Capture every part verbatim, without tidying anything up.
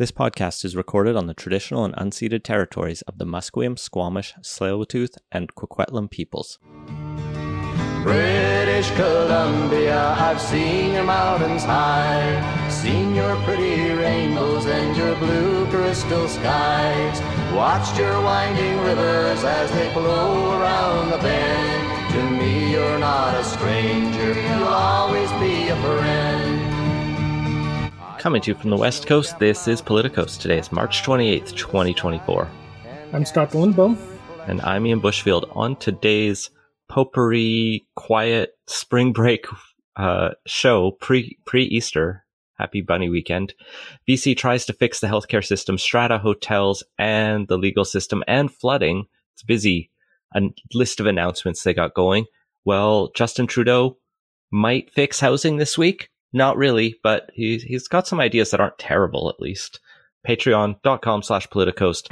This podcast is recorded on the traditional and unceded territories of the Musqueam, Squamish, Tsleil-Waututh, and Coquitlam peoples. British Columbia, I've seen your mountains high, seen your pretty rainbows and your blue crystal skies, watched your winding rivers as they flow around the bend. To me you're not a stranger, you'll always be a friend. Coming to you from the West Coast, this is Politicos. Today is March twenty-eighth, twenty twenty-four. I'm Scott Lindbaum. And I'm Ian Bushfield. On today's potpourri, quiet spring break uh, show, pre, pre-Easter, happy bunny weekend, B C tries to fix the healthcare system, strata hotels, and the legal system, and flooding. It's busy. A list of announcements they got going. Well, Justin Trudeau might fix housing this week. Not really, but he, he's got some ideas that aren't terrible, at least. Patreon.com slash Politicoast.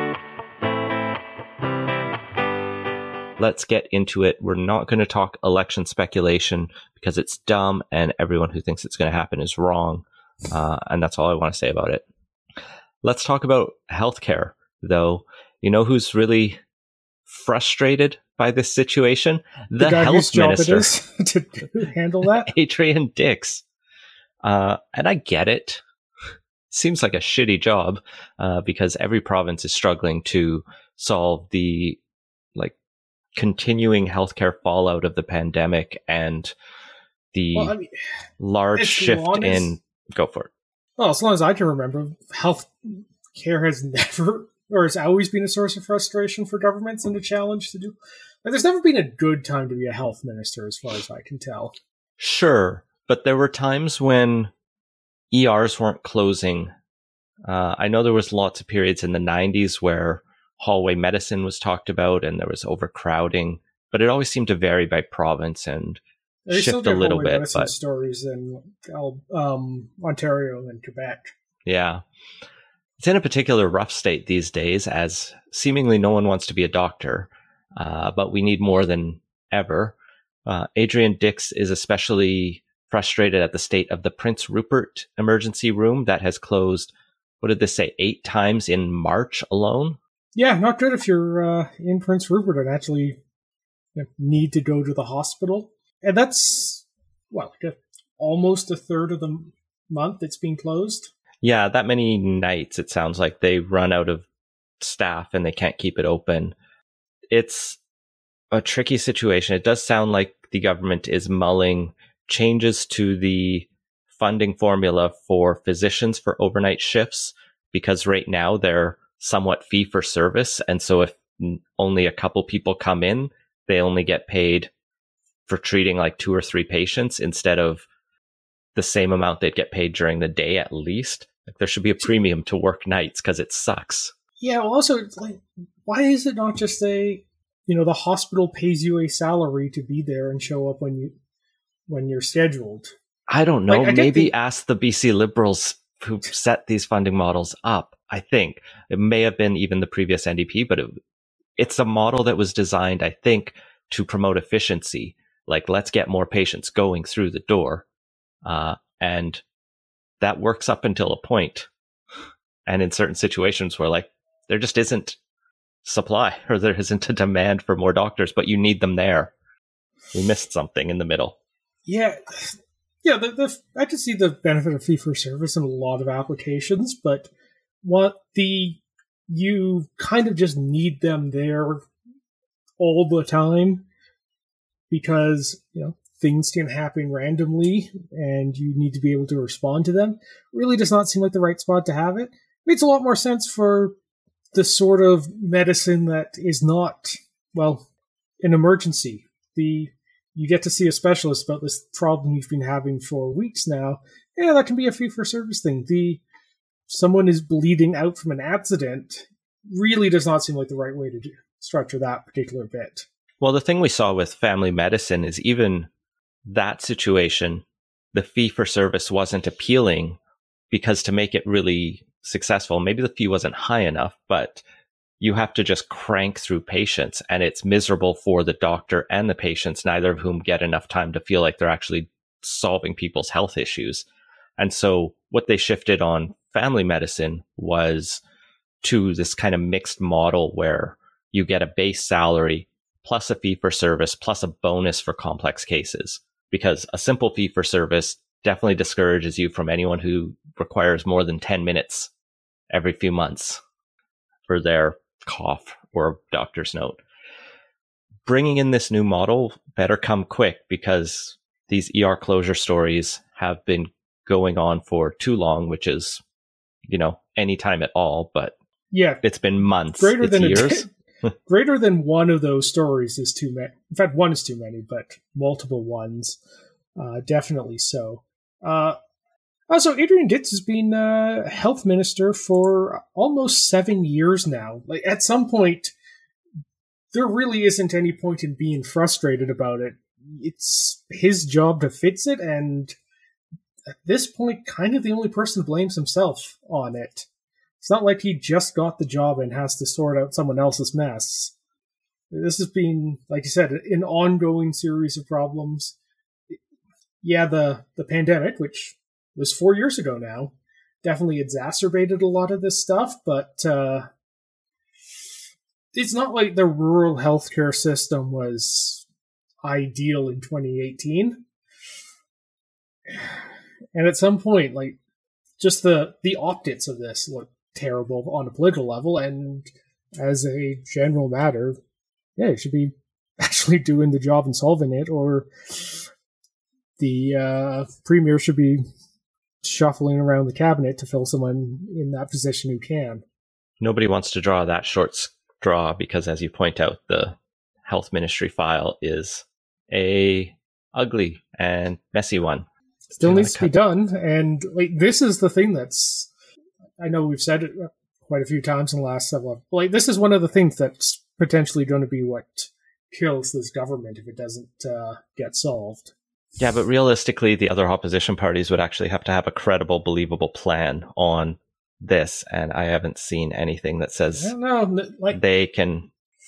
Let's get into it. We're not going to talk election speculation because it's dumb and everyone who thinks it's going to happen is wrong. Uh, and that's all I want to say about it. Let's talk about healthcare, though. You know who's really frustrated by this situation? The, the guy health whose job minister. it is to handle that. Adrian Dix. Uh, and I get it. Seems like a shitty job uh, because every province is struggling to solve the like continuing healthcare fallout of the pandemic and the Well, I mean, large shift as, in... Go for it. Well, as long as I can remember, health care has never or has always been a source of frustration for governments and a challenge to do. Like, there's never been a good time to be a health minister, as far as I can tell. Sure, but there were times when E Rs weren't closing. Uh, I know there was lots of periods in the nineties where hallway medicine was talked about and there was overcrowding, but it always seemed to vary by province and They still shift a get little hallway bit. medicine But stories in um, Ontario and Quebec. yeah, it's in a particular rough state these days, as seemingly no one wants to be a doctor, uh, but we need more than ever. Uh, Adrian Dix is especially frustrated at the state of the Prince Rupert emergency room that has closed, what did this say, eight times in March alone? Yeah, not good if you're uh, in Prince Rupert and actually you know, need to go to the hospital. And that's, well, like a, almost a third of the month it's been closed. Yeah, that many nights, it sounds like they run out of staff and they can't keep it open. It's a tricky situation. It does sound like the government is mulling changes to the funding formula for physicians for overnight shifts, because right now they're somewhat fee for service. And so if only a couple people come in, they only get paid for treating like two or three patients instead of the same amount they'd get paid during the day at least. Like, there should be a premium to work nights because it sucks. Yeah, well, also, it's like, why is it not just a, you know, the hospital pays you a salary to be there and show up when you when you're scheduled? I don't know. Like, I Maybe the- ask the B C Liberals who set these funding models up. I think it may have been even the previous N D P, but it, it's a model that was designed, I think, to promote efficiency. Like, let's get more patients going through the door. Uh, and that works up until a point. And in certain situations where, like, there just isn't supply or there isn't a demand for more doctors, but you need them there. We missed something in the middle. Yeah, yeah. The, the I can see the benefit of fee for service in a lot of applications, but what the you kind of just need them there all the time because you know things can happen randomly and you need to be able to respond to them. Really does not seem like the right spot to have it. Makes a lot more sense for the sort of medicine that is not, well, an emergency. The You get to see a specialist about this problem you've been having for weeks now. Yeah, that can be a fee-for-service thing. The someone is bleeding out from an accident really does not seem like the right way to do, structure that particular bit. Well, the thing we saw with family medicine is even that situation, the fee-for-service wasn't appealing because to make it really successful, maybe the fee wasn't high enough, but you have to just crank through patients and it's miserable for the doctor and the patients, neither of whom get enough time to feel like they're actually solving people's health issues. And so what they shifted on family medicine was to this kind of mixed model where you get a base salary plus a fee for service plus a bonus for complex cases, because a simple fee for service definitely discourages you from anyone who requires more than ten minutes every few months for their cough or doctor's note. Bringing in this new model better come quick, because these E R closure stories have been going on for too long, which is, you know, any time at all, but yeah, it's been months. Greater it's than years. A, greater than one of those stories is too many. In fact, one is too many, but multiple ones, uh, definitely so. Uh, also, Adrian Ditz has been uh, health minister for almost seven years now. Like, at some point, there really isn't any point in being frustrated about it. It's his job to fix it, and at this point, kind of the only person who blames himself on it. It's not like he just got the job and has to sort out someone else's mess. This has been, like you said, an ongoing series of problems. Yeah, the, the pandemic, which was four years ago now, definitely exacerbated a lot of this stuff, but uh, it's not like the rural healthcare system was ideal in twenty eighteen. And at some point, like, just the, the optics of this look terrible on a political level, and as a general matter, yeah, you should be actually doing the job and solving it, or the uh, premier should be shuffling around the cabinet to fill someone in that position who can. Nobody wants to draw that short straw, because, as you point out, the health ministry file is a ugly and messy one. Still needs to be done, and like, this is the thing that's, I know we've said it quite a few times in the last several, like, this is one of the things that's potentially going to be what kills this government if it doesn't uh, get solved. Yeah, but realistically, the other opposition parties would actually have to have a credible, believable plan on this, and I haven't seen anything that says I don't know, like, they can...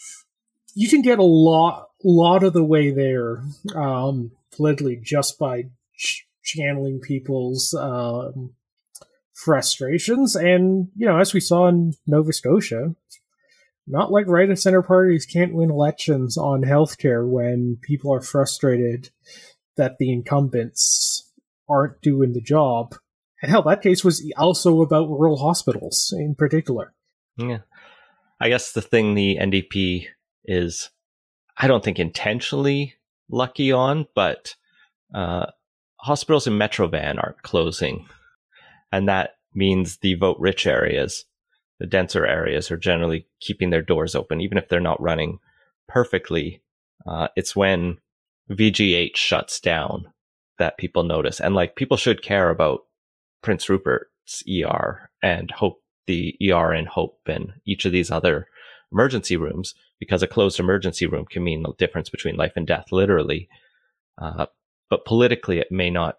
You can get a lot, lot of the way there um, politically just by ch- channeling people's um, frustrations, and, you know, as we saw in Nova Scotia, not like right and center parties can't win elections on healthcare when people are frustrated that the incumbents aren't doing the job. And hell, that case was also about rural hospitals in particular. Yeah. I guess the thing the N D P is, I don't think intentionally lucky on, but uh, hospitals in Metrovan aren't closing. And that means the vote-rich areas, the denser areas, are generally keeping their doors open, even if they're not running perfectly. Uh, it's when V G H shuts down that people notice. And, like, people should care about Prince Rupert's E R and Hope, the E R in Hope, and each of these other emergency rooms, because a closed emergency room can mean the difference between life and death, literally. Uh, but politically, it may not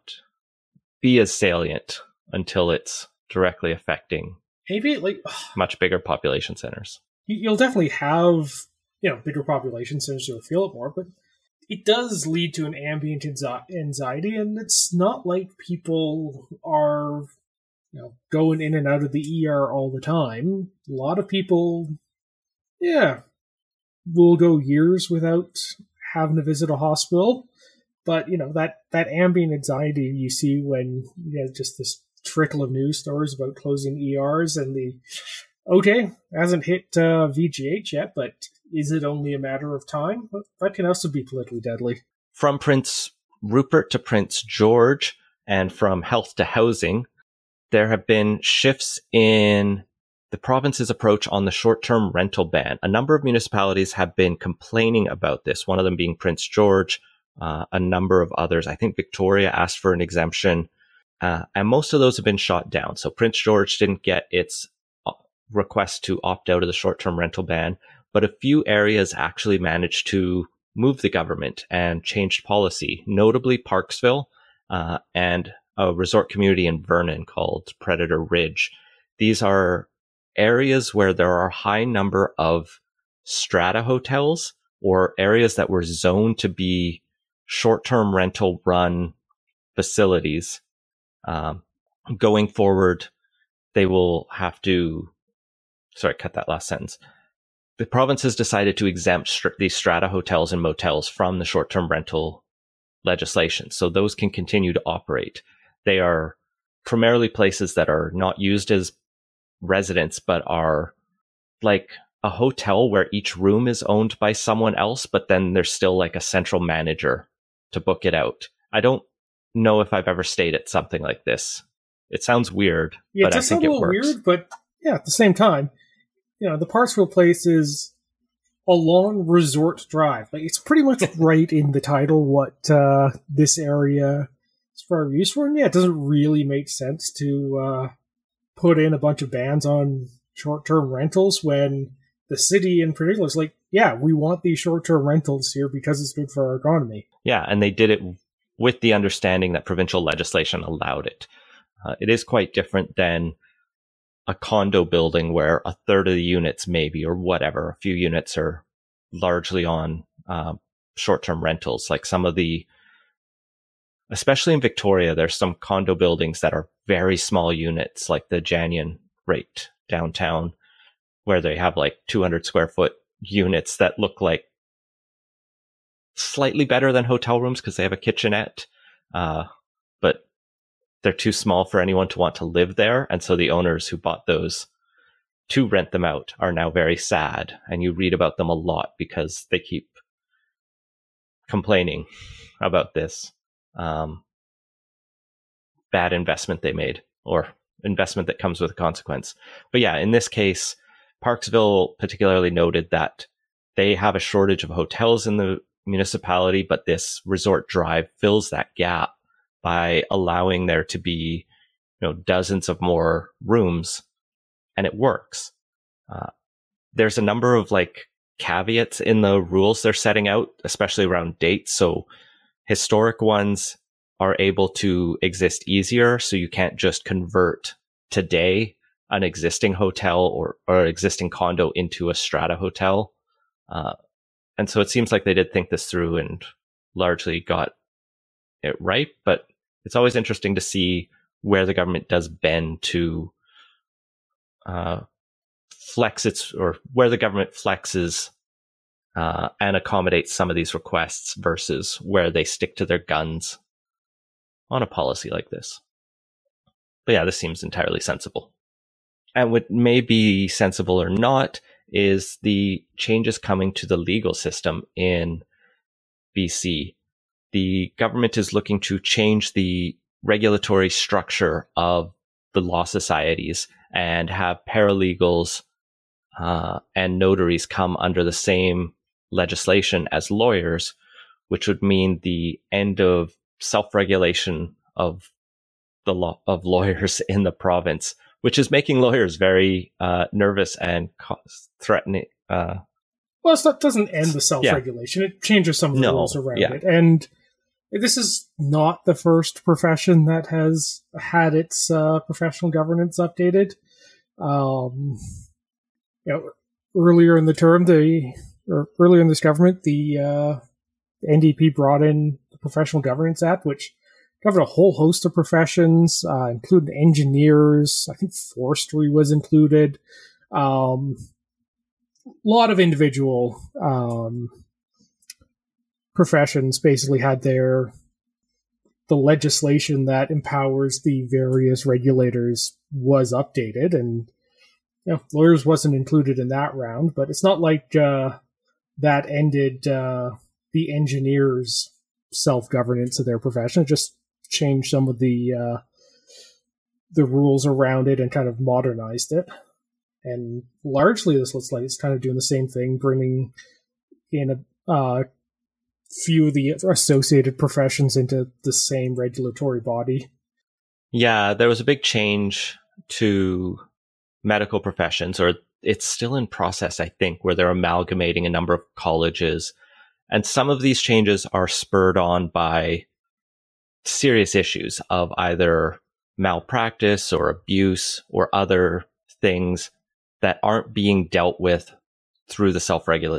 be as salient until it's directly affecting Maybe, like, much bigger population centers. You'll definitely have, you know, bigger population centers you'll feel it more, but it does lead to an ambient anxiety, and it's not like people are, you know, going in and out of the E R all the time. A lot of people, yeah, will go years without having to visit a hospital, but, you know, that, that ambient anxiety you see when, you know, just this trickle of news stories about closing E Rs, and the, okay, hasn't hit uh, V G H yet, but is it only a matter of time? That can also be politically deadly. From Prince Rupert to Prince George, and from health to housing, there have been shifts in the province's approach on the short-term rental ban. A number of municipalities have been complaining about this, one of them being Prince George, uh, a number of others. I think Victoria asked for an exemption, uh, and most of those have been shot down. So Prince George didn't get its request to opt out of the short-term rental ban, but a few areas actually managed to move the government and changed policy, notably Parksville uh, and a resort community in Vernon called Predator Ridge. These are areas where there are a high number of strata hotels, or areas that were zoned to be short-term rental run facilities. Um, going forward, they will have to, sorry, cut that last sentence. The province has decided to exempt str- these strata hotels and motels from the short-term rental legislation. So those can continue to operate. They are primarily places that are not used as residents, but are like a hotel where each room is owned by someone else, but then there's still like a central manager to book it out. I don't know if I've ever stayed at something like this. It sounds weird, yeah, but I think it it works. works. Weird, but yeah, at the same time, you know, the Parksville place is a long resort drive. Like, it's pretty much right in the title what uh, this area is for use for. And yeah, it doesn't really make sense to uh, put in a bunch of bans on short-term rentals when the city in particular is like, yeah, we want these short-term rentals here because it's good for our economy. Yeah, and they did it with the understanding that provincial legislation allowed it. Uh, it is quite different than a condo building where a third of the units maybe, or whatever, a few units are largely on uh, short-term rentals. Like some of the, especially in Victoria, there's some condo buildings that are very small units, like the Janyan right downtown, where they have like two hundred square foot units that look like slightly better than hotel rooms because they have a kitchenette, uh, but they're too small for anyone to want to live there. And so the owners who bought those to rent them out are now very sad. And you read about them a lot because they keep complaining about this um, bad investment they made, or investment that comes with a consequence. But yeah, in this case, Parksville particularly noted that they have a shortage of hotels in the municipality, but this resort drive fills that gap by allowing there to be, you know, dozens of more rooms, and it works. Uh, there's a number of like caveats in the rules they're setting out, especially around dates. So historic ones are able to exist easier. So you can't just convert today an existing hotel or, or existing condo into a strata hotel. Uh, and so it seems like they did think this through and largely got it right, but it's always interesting to see where the government does bend to uh, flex its, or where the government flexes uh, and accommodates some of these requests versus where they stick to their guns on a policy like this. But yeah, this seems entirely sensible. And what may be sensible or not is the changes coming to the legal system in B C. The government is looking to change the regulatory structure of the law societies and have paralegals uh, and notaries come under the same legislation as lawyers, which would mean the end of self-regulation of the law of lawyers in the province, which is making lawyers very uh, nervous and co- threatening. Uh, well, it doesn't end the self-regulation. Yeah. It changes some of the no, rules around yeah. it. And this is not the first profession that has had its uh, professional governance updated. Um, you know, earlier in the term, the or earlier in this government, the uh, N D P brought in the Professional Governance Act, which covered a whole host of professions, uh, including engineers. I think forestry was included. Um, a lot of individual um, professions basically had their the legislation that empowers the various regulators was updated, and you know, lawyers wasn't included in that round. But it's not like uh, that ended uh, the engineers' self-governance of their profession. It just changed some of the uh, the rules around it and kind of modernized it. And largely, this looks like it's kind of doing the same thing, bringing in a uh, few of the associated professions into the same regulatory body. Yeah, there was a big change to medical professions, or it's still in process, I think, where they're amalgamating a number of colleges. And some of these changes are spurred on by serious issues of either malpractice or abuse or other things that aren't being dealt with through the self-regulate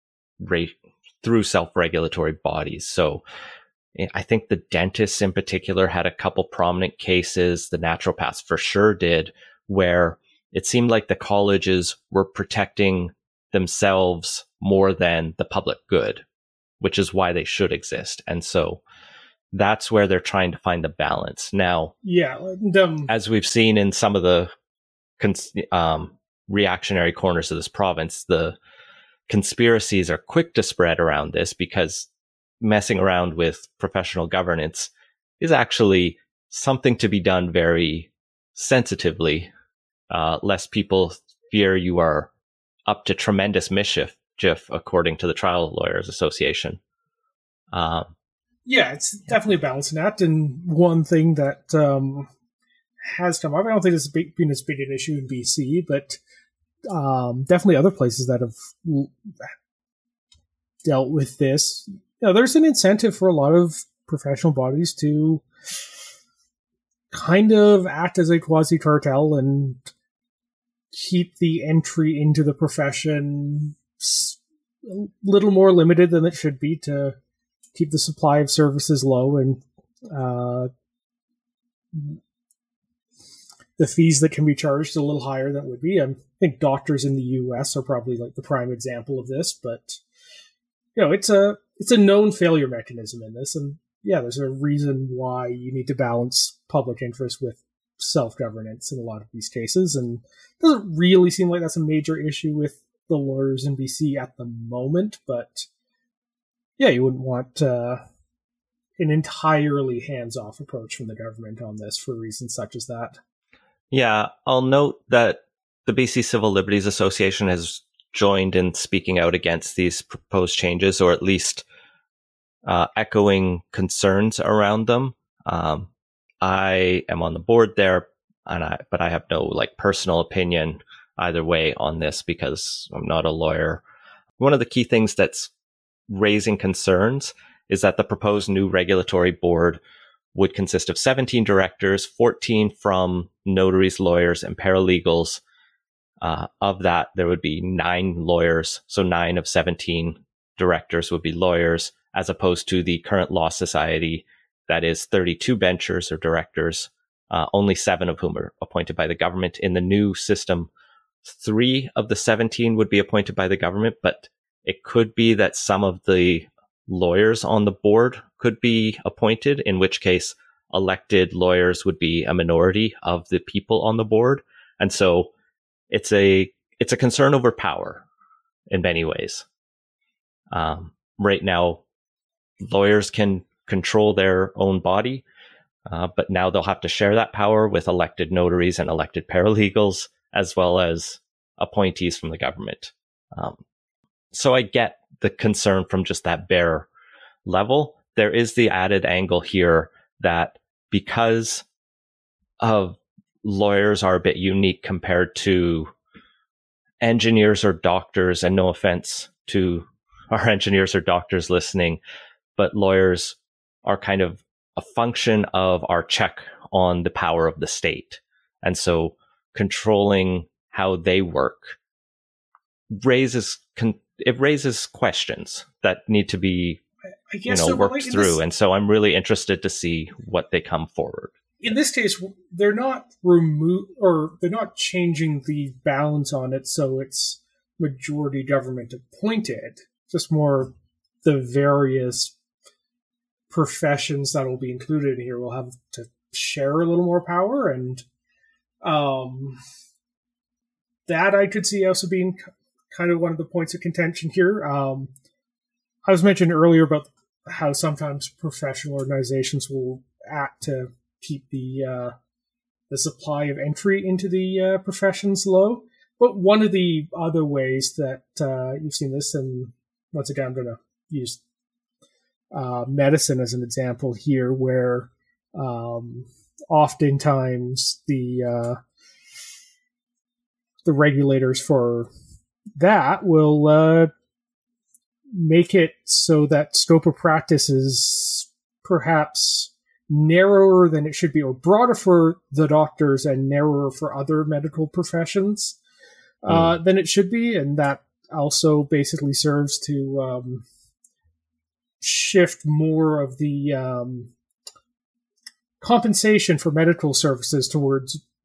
through self-regulatory bodies. So I think the dentists in particular had a couple prominent cases. The naturopaths for sure did, where it seemed like the colleges were protecting themselves more than the public good, which is why they should exist. And so that's where they're trying to find the balance. Now, yeah, and, um, as we've seen in some of the cons- um, reactionary corners of this province, the conspiracies are quick to spread around this because messing around with professional governance is actually something to be done very sensitively, uh, lest people fear you are up to tremendous mischief, according to the Trial Lawyers Association. Um, yeah, it's definitely a balancing act, and one thing that um, has come up, I don't think this has been as big an issue in B C, but um, definitely other places that have dealt with this. You know, there's an incentive for a lot of professional bodies to kind of act as a quasi-cartel and keep the entry into the profession a little more limited than it should be to keep the supply of services low and uh, the fees that can be charged a little higher than it would be. I think doctors in the U S are probably like the prime example of this, but you know, it's a it's a known failure mechanism in this, and yeah, there's a reason why you need to balance public interest with self-governance in a lot of these cases, and it doesn't really seem like that's a major issue with the lawyers in B C at the moment, but yeah, you wouldn't want uh, an entirely hands-off approach from the government on this for reasons such as that. Yeah, I'll note that the B C Civil Liberties Association has joined in speaking out against these proposed changes, or at least uh, echoing concerns around them. Um, I am on the board there, and I, but I have no like personal opinion either way on this because I'm not a lawyer. One of the key things that's raising concerns is that the proposed new regulatory board would consist of seventeen directors, fourteen from notaries, lawyers, and paralegals. Uh, of that, there would be nine lawyers, so nine of seventeen directors would be lawyers, as opposed to the current Law Society that is thirty-two benchers or directors, uh, only seven of whom are appointed by the government. In the new system, three of the seventeen would be appointed by the government, but it could be that some of the lawyers on the board could be appointed, in which case elected lawyers would be a minority of the people on the board. And so it's a it's a concern over power in many ways. Um, right now, lawyers can control their own body, uh, but now they'll have to share that power with elected notaries and elected paralegals, as well as appointees from the government. Um, so I get the concern from just that bare level. There is the added angle here that because of lawyers are a bit unique compared to engineers or doctors, and no offense to our engineers or doctors listening, but lawyers are kind of a function of our check on the power of the state. And so controlling how they work raises con- it raises questions that need to be I guess you know so, worked like through. this, and so I'm really interested to see what they come forward. In this case, they're not remove or they're not changing the balance on it, so it's majority government appointed. Just more the various professions that will be included here will have to share a little more power, and um, that I could see also being kind of one of the points of contention here. Um, I was mentioned earlier about how sometimes professional organizations will act to keep the uh, the supply of entry into the uh, professions low. But one of the other ways that uh, you've seen this, and once again, I'm going to use uh, medicine as an example here, where um, oftentimes the uh, the regulators for that will uh, make it so that scope of practice is perhaps narrower than it should be, or broader for the doctors and narrower for other medical professions uh, mm. than it should be. And that also basically serves to um, shift more of the um, compensation for medical services towards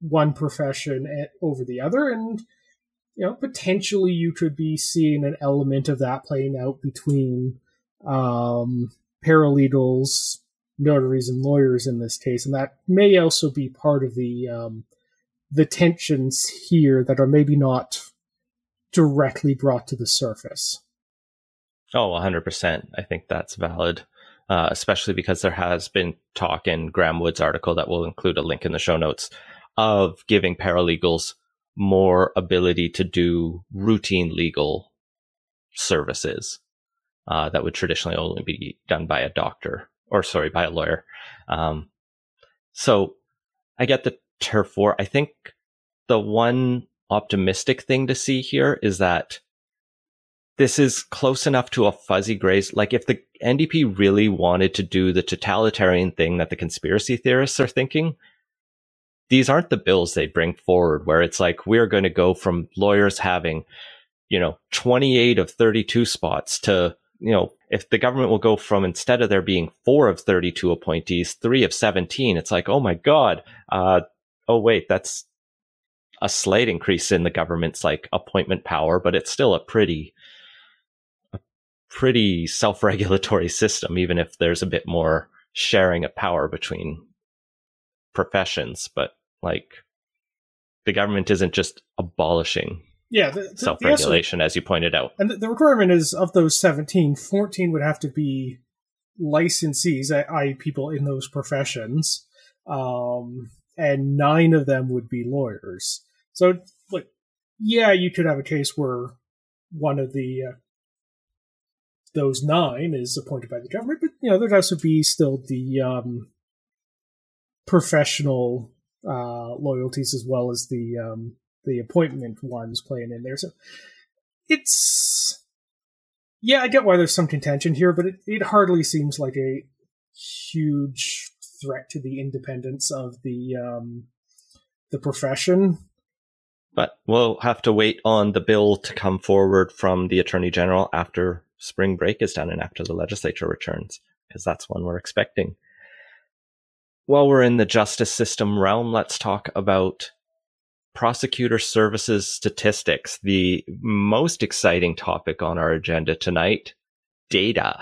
one profession over the other, and you know, potentially you could be seeing an element of that playing out between um, paralegals, notaries, and lawyers in this case, and that may also be part of the um, the tensions here that are maybe not directly brought to the surface. Oh, one hundred percent. I think that's valid, uh, especially because there has been talk in Graham Wood's article that we'll include a link in the show notes of giving paralegals more ability to do routine legal services uh, that would traditionally only be done by a doctor or sorry, by a lawyer. Um, so I get the turf war. I think the one optimistic thing to see here is that this is close enough to a fuzzy gray. Like if the N D P really wanted to do the totalitarian thing that the conspiracy theorists are thinking, these aren't the bills they bring forward where it's like, we're going to go from lawyers having, you know, twenty-eight of thirty-two spots to, you know, if the government will go from, instead of there being four of thirty-two appointees, three of seventeen, it's like, oh my God. Uh, oh wait, that's a slight increase in the government's like appointment power, but it's still a pretty, a pretty self-regulatory system, even if there's a bit more sharing of power between professions. But like the government isn't just abolishing yeah, the, the, self-regulation, the as you pointed out. And the, the requirement is of those seventeen, fourteen would have to be licensees, that is people in those professions, um, and nine of them would be lawyers. So, like, yeah, you could have a case where one of the uh, those nine is appointed by the government, but you know there'd also be still the um, professional uh, loyalties as well as the um, the appointment ones playing in there. So it's yeah, I get why there's some contention here, but it, it hardly seems like a huge threat to the independence of the um, the profession. But we'll have to wait on the bill to come forward from the Attorney General after spring break is done and after the legislature returns, because that's when we're expecting. While we're in the justice system realm, let's talk about prosecutor services statistics, the most exciting topic on our agenda tonight, data.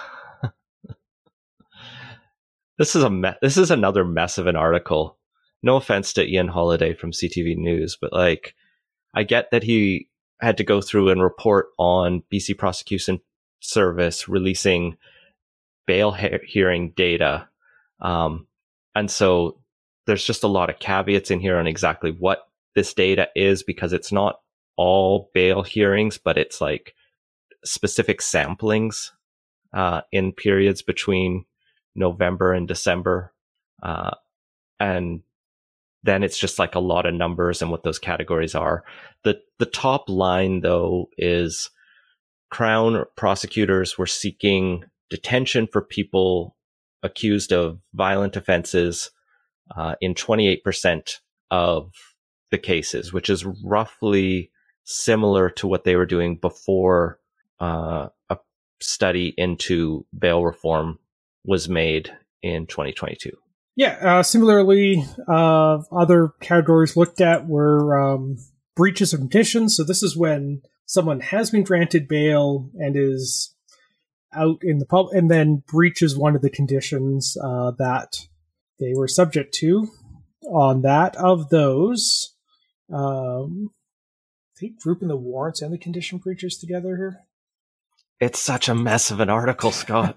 This is a me- this is another mess of an article. No offense to Ian Holliday from C T V News, but like, I get that he had to go through and report on B C Prosecution Service releasing bail he- hearing data. Um, and so there's just a lot of caveats in here on exactly what this data is, because it's not all bail hearings, but it's like specific samplings uh, in periods between November and December. Uh, and then it's just like a lot of numbers and what those categories are. The the top line, though, is Crown prosecutors were seeking detention for people accused of violent offenses uh, in twenty-eight percent of the cases, which is roughly similar to what they were doing before uh, a study into bail reform was made in twenty twenty-two. Yeah, uh, similarly, uh, other categories looked at were um, breaches of conditions. So this is when someone has been granted bail and is out in the public, and then breaches one of the conditions uh, that they were subject to. On that, of those, um, I think grouping the warrants and the condition breaches together here. It's such a mess of an article, Scott.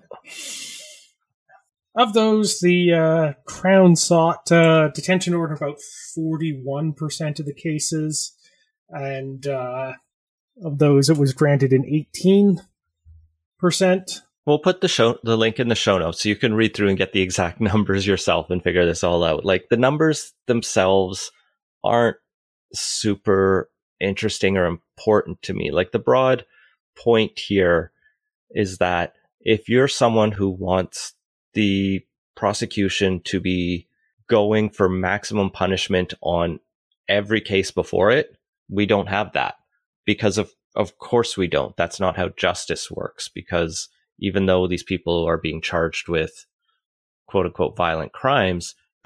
Of those, the uh, Crown sought uh, detention order about forty-one percent of the cases, and uh, of those, it was granted in eighteen percent. We'll put the show the link in the show notes so you can read through and get the exact numbers yourself and figure this all out. Like, the numbers themselves aren't super interesting or important to me. Like, the broad point here is that if you're someone who wants the prosecution to be going for maximum punishment on every case before it, we don't have that, because of of course we don't. That's not how justice works, because even though these people are being charged with quote unquote violent crimes, that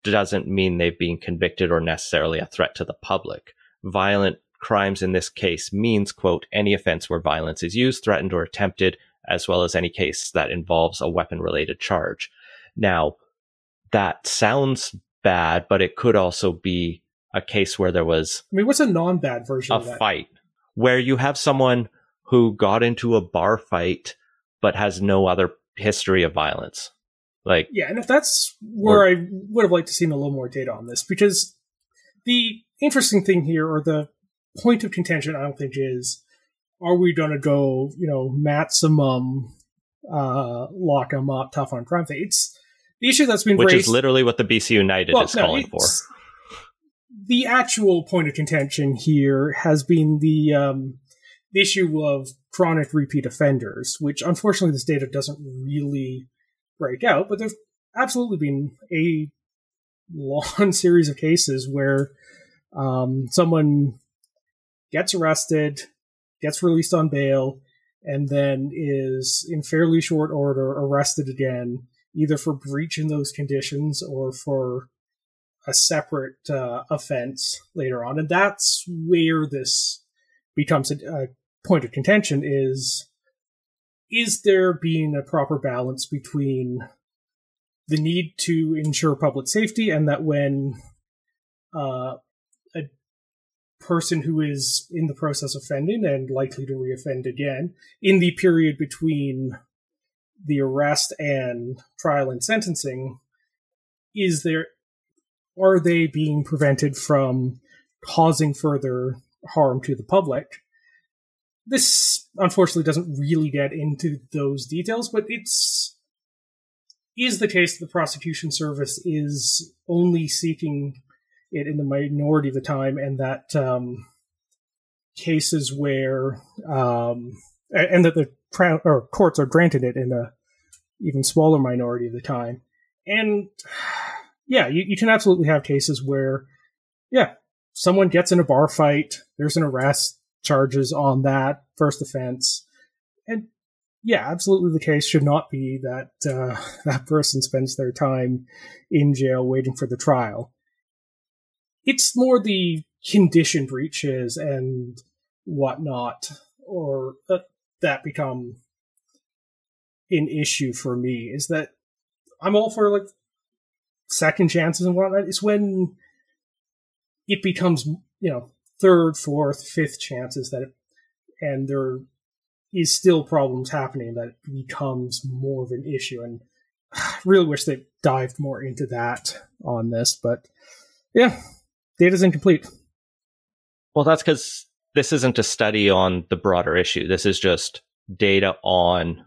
doesn't mean they've been convicted or necessarily a threat to the public. Violent crimes in this case means, quote, any offense where violence is used, threatened, or attempted, as well as any case that involves a weapon-related charge. Now, that sounds bad, but it could also be a case where there was I mean, what's a non-bad version a of that? fight, where you have someone who got into a bar fight but has no other history of violence. Like, yeah, and if that's where or, I would have liked to see a little more data on this, because the interesting thing here, or the point of contention, I don't think is, are we going to go, you know, maximum uh, lock 'em up, tough on crime thing? It's the issue that's been which raised, is literally what the B C United well, is no, calling for. The actual point of contention here has been the um, the issue of chronic repeat offenders, which unfortunately this data doesn't really break out, but there's absolutely been a long series of cases where um, someone gets arrested, gets released on bail, and then is in fairly short order arrested again, either for breaching those conditions or for a separate uh, offense later on. And that's where this becomes a, a point of contention is, is there being a proper balance between the need to ensure public safety and that when uh, a person who is in the process of offending and likely to reoffend again, in the period between the arrest and trial and sentencing, is there are they being prevented from causing further harm to the public? This, unfortunately, doesn't really get into those details, but it's is the case that the prosecution service is only seeking it in the minority of the time, and that um, cases where um, and that the tra- or courts are granted it in a even smaller minority of the time. And yeah, you, you can absolutely have cases where, yeah, someone gets in a bar fight, there's an arrest, charges on that first offense, and yeah, absolutely the case should not be that uh, that person spends their time in jail waiting for the trial. It's more the condition breaches and whatnot, or uh, that become an issue for me, is that I'm all for like second chances and whatnot. It's when it becomes, you know, third, fourth, fifth chances that, it, and there is still problems happening, that it becomes more of an issue. And I really wish they dived more into that on this, but yeah, data's incomplete. Well, that's because this isn't a study on the broader issue. This is just data on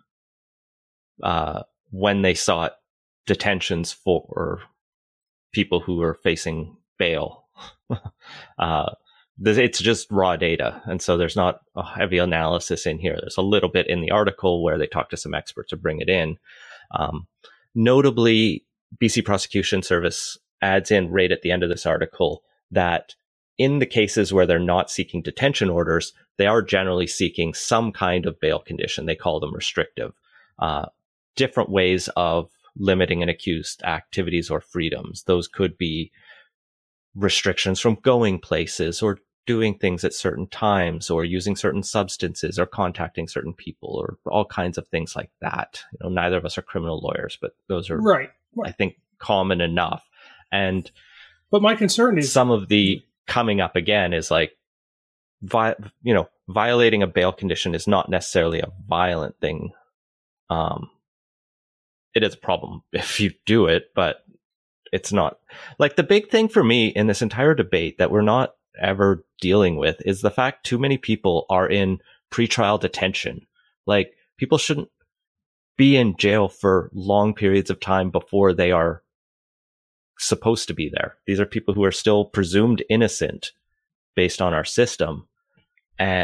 uh, when they sought detentions for people who are facing bail. uh, it's just raw data. And so there's not a heavy analysis in here. There's a little bit in the article where they talk to some experts to bring it in. Um, notably, B C Prosecution Service adds in right at the end of this article that in the cases where they're not seeking detention orders, they are generally seeking some kind of bail condition. They call them restrictive. Uh, different ways of limiting an accused activities or freedoms. Those could be restrictions from going places or doing things at certain times or using certain substances or contacting certain people or all kinds of things like that. You know, neither of us are criminal lawyers, but those are, right, right. I think, common enough. And but my concern is some of the coming up again is like, vi- you know, violating a bail condition is not necessarily a violent thing. Um, it is a problem if you do it, but it's not. Like, the big thing for me in this entire debate that we're not ever dealing with is the fact too many people are in pretrial detention. Like, people shouldn't be in jail for long periods of time before they are supposed to be there. These are people who are still presumed innocent based on our system. And,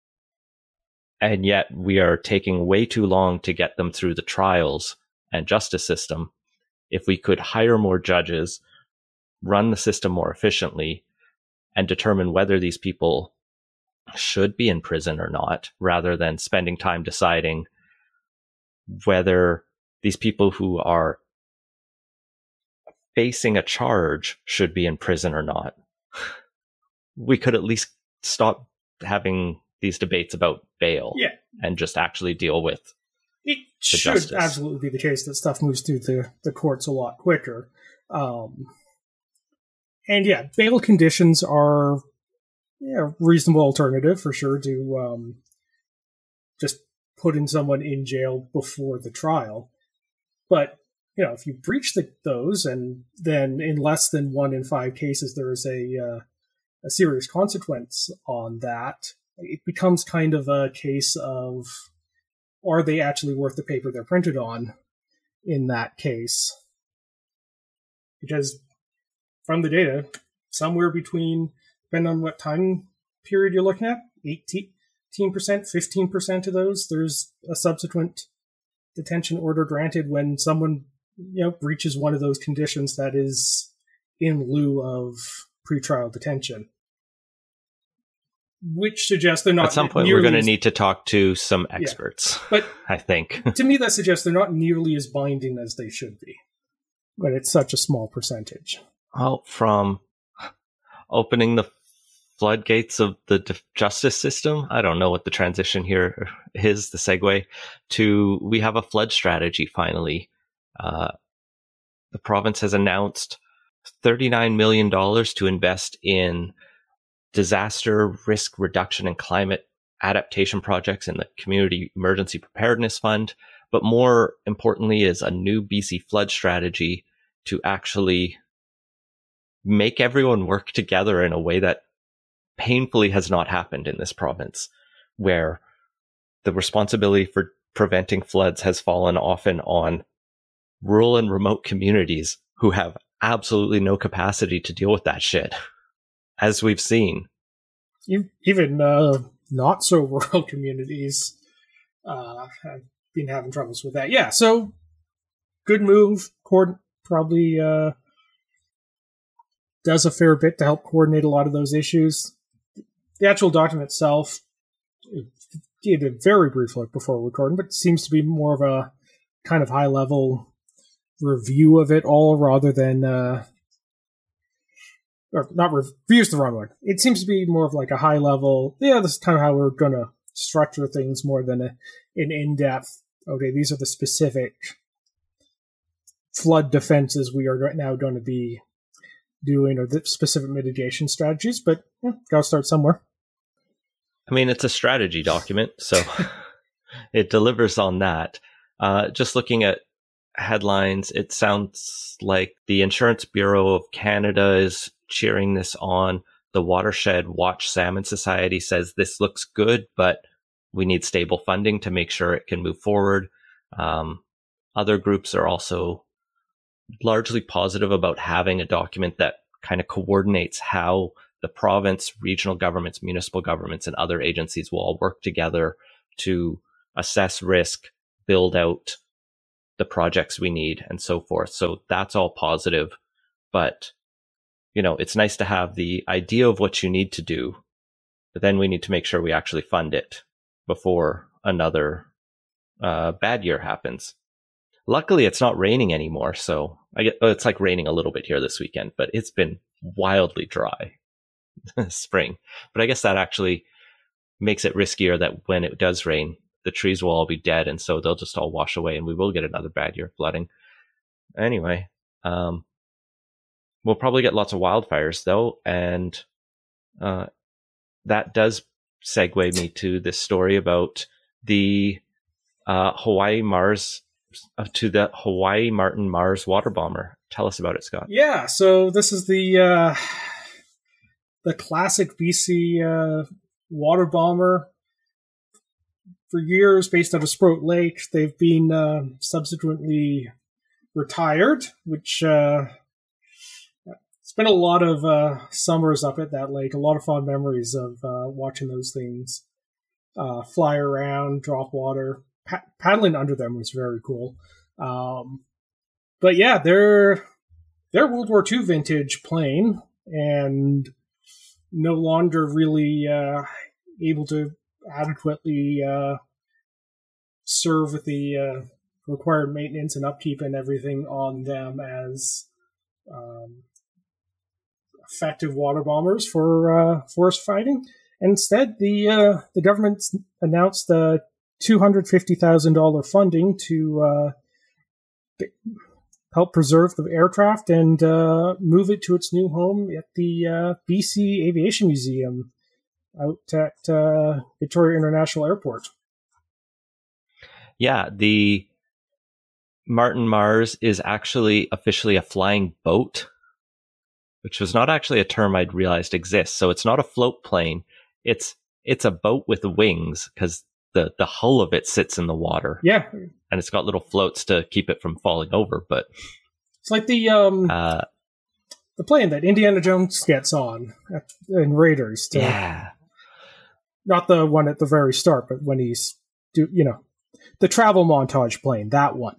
and yet we are taking way too long to get them through the trials and justice system. If we could hire more judges, run the system more efficiently, and determine whether these people should be in prison or not, rather than spending time deciding whether these people who are facing a charge should be in prison or not. We could at least stop having these debates about bail Yeah. and just actually deal with It the should justice. absolutely be the case that stuff moves through the, the courts a lot quicker. Um, and yeah, bail conditions are yeah, a reasonable alternative for sure to um, just putting someone in jail before the trial. But, you know, if you breach the, those and then in less than one in five cases there is a, uh, a serious consequence on that, it becomes kind of a case of, are they actually worth the paper they're printed on in that case? Because from the data, somewhere between, depending on what time period you're looking at, eighteen percent, fifteen percent of those, there's a subsequent detention order granted when someone, you know, breaches one of those conditions that is in lieu of pretrial detention. Which suggests they're not. At some point, we're going to need to talk to some experts. Yeah. But I think to me, that suggests they're not nearly as binding as they should be. But it's such a small percentage. Well, from opening the floodgates of the d- justice system, I don't know what the transition here is, the segue, to we have a flood strategy finally. Uh, the province has announced thirty-nine million dollars to invest in disaster risk reduction and climate adaptation projects in the Community Emergency Preparedness Fund. But more importantly is a new B C flood strategy to actually make everyone work together in a way that painfully has not happened in this province, where the responsibility for preventing floods has fallen often on rural and remote communities who have absolutely no capacity to deal with that shit, as we've seen. Even uh, not so rural communities uh, have been having troubles with that. Yeah, so good move. Cord- probably uh, does a fair bit to help coordinate a lot of those issues. The actual document itself, did a very brief look before recording, but it seems to be more of a kind of high-level review of it all rather than... Uh, or not review's the wrong word. It seems to be more of like a high-level, yeah, this is kind of how we're going to structure things more than a, an in-depth, okay, these are the specific flood defenses we are now going to be doing, or the specific mitigation strategies, but yeah, gotta start somewhere. I mean, it's a strategy document, so it delivers on that. Uh, just looking at headlines, it sounds like the Insurance Bureau of Canada is cheering this on. The Watershed Watch Salmon Society says this looks good, but we need stable funding to make sure it can move forward. Um, other groups are also largely positive about having a document that kind of coordinates how the province, regional governments, municipal governments, and other agencies will all work together to assess risk, build out the projects we need, and so forth. So that's all positive. But, you know, it's nice to have the idea of what you need to do, but then we need to make sure we actually fund it before another uh, bad year happens. Luckily, it's not raining anymore, so I get, oh, it's like raining a little bit here this weekend, but it's been wildly dry spring. But I guess that actually makes it riskier that when it does rain, the trees will all be dead, and so they'll just all wash away, and we will get another bad year of flooding. Anyway, um, we'll probably get lots of wildfires, though, and uh, that does segue me to this story about the uh, Hawaii Mars... to the Hawaii Martin Mars water bomber. Tell us about it, Scott. Yeah, so this is the uh, the classic B C uh, water bomber. For years, based out of Sproat Lake, they've been uh, subsequently retired, which uh, it's been a lot of uh, summers up at that lake. A lot of fond memories of uh, watching those things uh, fly around, drop water. Pa- paddling under them was very cool. Um, but yeah, they're they're World War Two vintage plane and no longer really uh, able to adequately uh, serve with the uh, required maintenance and upkeep and everything on them as um, effective water bombers for uh, forest fighting. And instead, the uh, the government announced uh, two hundred fifty thousand dollars funding to uh, help preserve the aircraft and uh, move it to its new home at the uh, B C Aviation Museum out at uh, Victoria International Airport. Yeah, the Martin Mars is actually officially a flying boat, which was not actually a term I'd realized exists. So it's not a float plane. It's it's a boat with wings because the, the hull of it sits in the water. Yeah. And it's got little floats to keep it from falling over. But it's like the um, uh, the plane that Indiana Jones gets on at, in Raiders. To, yeah. Not the one at the very start, but when he's, do you know, the travel montage plane, that one.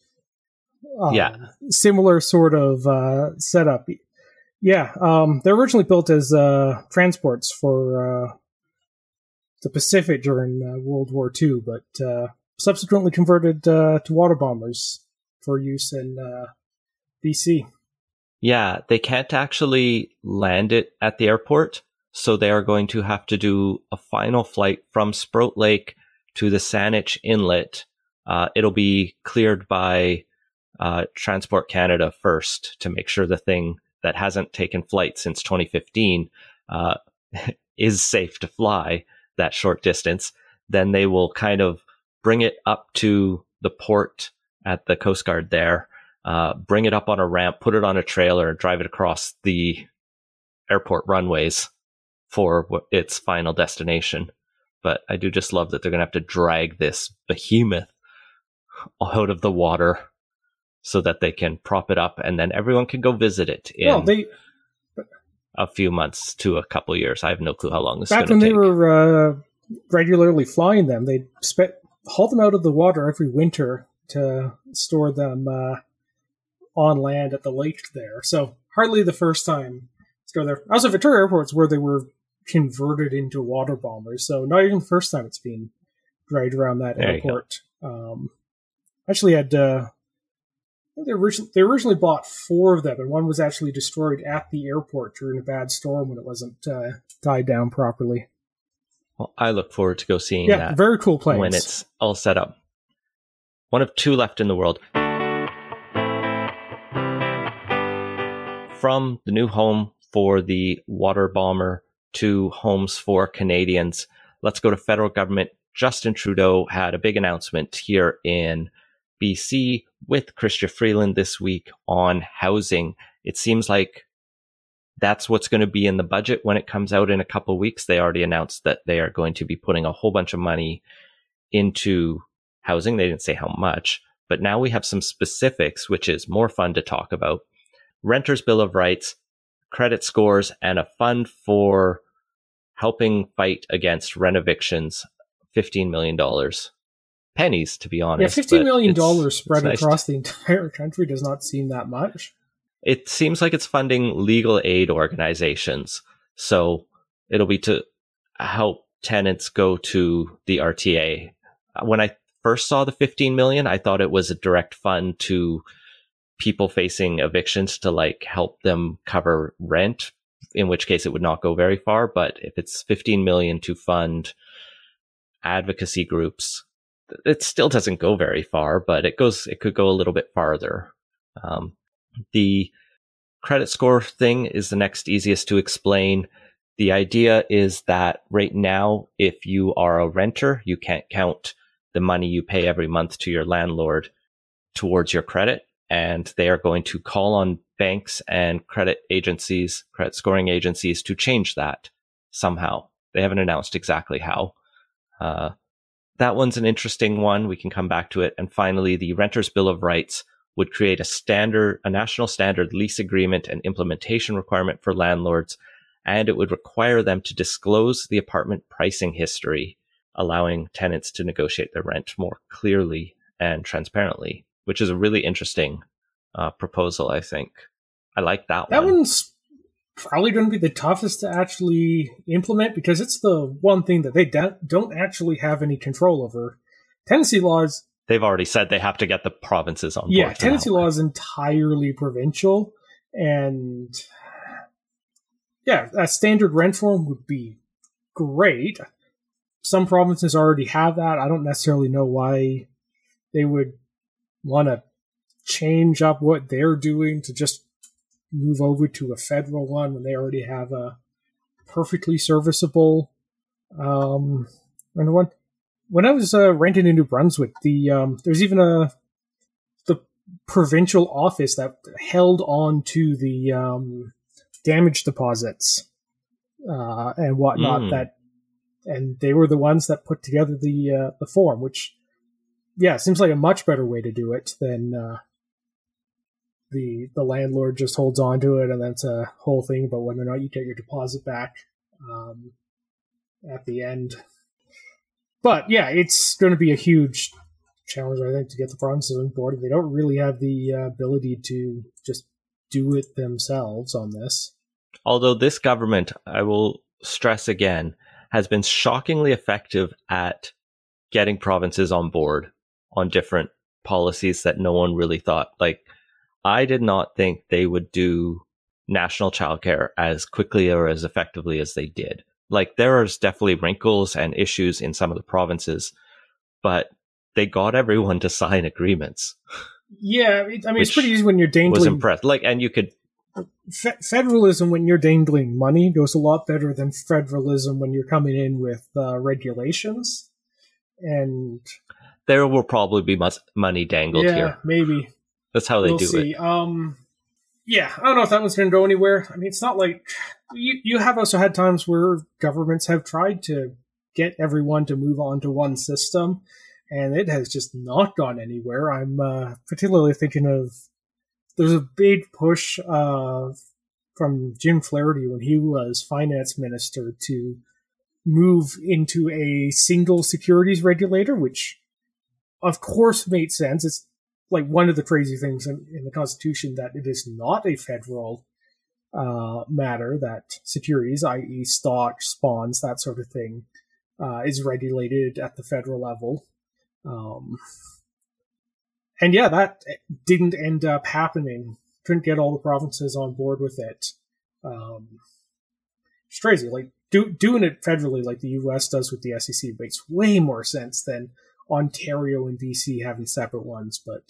Um, yeah. Similar sort of uh, setup. Yeah. Um, they're originally built as uh, transports for uh, the Pacific during uh, World War Two, but uh, subsequently converted uh, to water bombers for use in uh, B C. Yeah, they can't actually land it at the airport, so they are going to have to do a final flight from Sprout Lake to the Saanich Inlet. Uh, it'll be cleared by uh, Transport Canada first to make sure the thing that hasn't taken flight since twenty fifteen uh, is safe to fly that short distance. Then they will kind of bring it up to the port at the Coast Guard there, uh, bring it up on a ramp, put it on a trailer, and drive it across the airport runways for its final destination. But I do just love that they're going to have to drag this behemoth out of the water so that they can prop it up, and then everyone can go visit it in well, they, a few months to a couple years. I have no clue how long this is back going when to they take. were uh, regularly flying them, they spe- haul them out of the water every winter to store them uh, on land at the lake there. So hardly the first time to go there. Also, Victoria Airport's where they were converted into water bombers, so not even the first time it's been dragged around that There you airport. Um, actually had uh, they, originally, they originally bought four of them, and one was actually destroyed at the airport during a bad storm when it wasn't uh, tied down properly. Well, I look forward to go seeing Yeah, that very cool planes. when it's all set up. One of two left in the world. From the new home for the water bomber to homes for Canadians, let's go to federal government. Justin Trudeau had a big announcement here in B C with Chrystia Freeland this week on housing. It seems like that's what's going to be in the budget when it comes out in a couple of weeks. They already announced that they are going to be putting a whole bunch of money into housing. They didn't say how much, but now we have some specifics, which is more fun to talk about. Renters' Bill of Rights, credit scores, and a fund for helping fight against rent evictions, fifteen million dollars. Pennies, to be honest. Yeah, fifteen million dollars spread nice across to, the entire country does not seem that much. It seems like it's funding legal aid organizations. So it'll be to help tenants go to the R T A. When I first saw the fifteen million dollars, I thought it was a direct fund to people facing evictions to like help them cover rent, in which case it would not go very far. But if it's fifteen million dollars to fund advocacy groups, it still doesn't go very far, but it goes, it could go a little bit farther. Um, the credit score thing is the next easiest to explain. The idea is that right now, if you are a renter, you can't count the money you pay every month to your landlord towards your credit. And they are going to call on banks and credit agencies, credit scoring agencies to change that somehow. They haven't announced exactly how. Uh, that one's an interesting one. We can come back to it. And finally, the Renters' Bill of Rights would create a standard, a national standard lease agreement and implementation requirement for landlords. And it would require them to disclose the apartment pricing history, allowing tenants to negotiate their rent more clearly and transparently, which is a really interesting uh, proposal, I think. I like that, that one. That one's probably going to be the toughest to actually implement because it's the one thing that they de- don't actually have any control over. Tenancy laws... They've already said they have to get the provinces on board. Yeah, tenancy law is entirely provincial. And yeah, a standard rent form would be great. Some provinces already have that. I don't necessarily know why they would want to change up what they're doing to just move over to a federal one when they already have a perfectly serviceable um, rental one. When I was uh, renting in New Brunswick, the um, there's even a the provincial office that held on to the um, damage deposits uh, and whatnot. Mm. That and they were the ones that put together the uh, the form, which yeah seems like a much better way to do it than uh, the the landlord just holds on to it, and that's a whole thing about whether or not you get your deposit back um, at the end. But yeah, it's going to be a huge challenge, I think, to get the provinces on board. They don't really have the uh, ability to just do it themselves on this. Although this government, I will stress again, has been shockingly effective at getting provinces on board on different policies that no one really thought. Like, I did not think they would do national childcare as quickly or as effectively as they did. Like, there is definitely wrinkles and issues in some of the provinces, but they got everyone to sign agreements. Yeah, it, I mean, it's pretty easy when you're dangling. Was impressed. Like, and you could. Fe- federalism when you're dangling money goes a lot better than federalism when you're coming in with uh, regulations. And there will probably be much money dangled yeah, here. Maybe. That's how they we'll do see. it. Um, yeah, I don't know if that one's going to go anywhere. I mean, it's not like you, you have also had times where governments have tried to get everyone to move on to one system, and it has just not gone anywhere. I'm uh, particularly thinking of there's a big push uh, from Jim Flaherty when he was finance minister to move into a single securities regulator, which of course made sense. It's like one of the crazy things in, in the Constitution that it is not a federal uh, matter, that securities, that is stocks, bonds, that sort of thing, uh, is regulated at the federal level. Um, and yeah, that didn't end up happening. Couldn't get all the provinces on board with it. Um, it's crazy. Like do, doing it federally like the U S does with the S E C makes way more sense than Ontario and B C having separate ones, but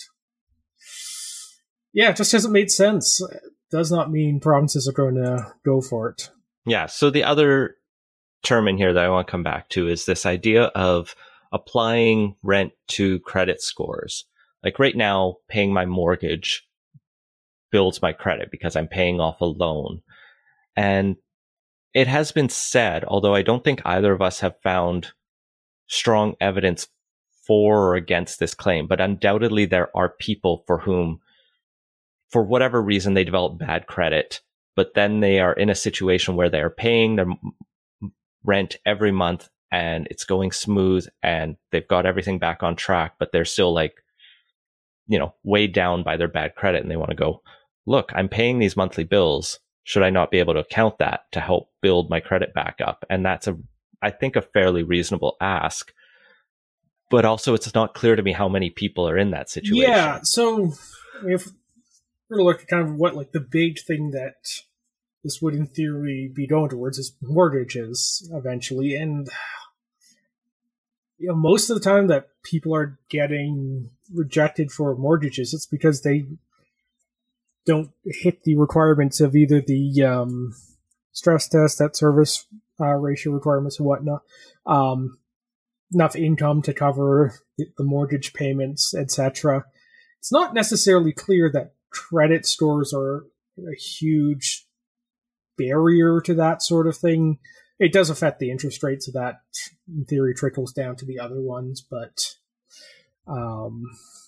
yeah, it just hasn't made sense. It does not mean provinces are going to go for it. Yeah, so the other term in here that I want to come back to is this idea of applying rent to credit scores. Like right now, paying my mortgage builds my credit because I'm paying off a loan. And it has been said, although I don't think either of us have found strong evidence for or against this claim, but undoubtedly there are people for whom, for whatever reason, they develop bad credit, but then they are in a situation where they are paying their rent every month and it's going smooth and they've got everything back on track, but they're still like, you know, weighed down by their bad credit, and they want to go, look, I'm paying these monthly bills. Should I not be able to account that to help build my credit back up? And that's a, I think, a fairly reasonable ask. But also, it's not clear to me how many people are in that situation. Yeah, so if we're to look at kind of what like the big thing that this would, in theory, be going towards is mortgages eventually, and you know, most of the time that people are getting rejected for mortgages, it's because they don't hit the requirements of either the um, stress test, debt service uh, ratio requirements, and whatnot. Um, enough income to cover the mortgage payments, et cetera. It's not necessarily clear that credit scores are a huge barrier to that sort of thing. It does affect the interest rate, so that, in theory, trickles down to the other ones, but um,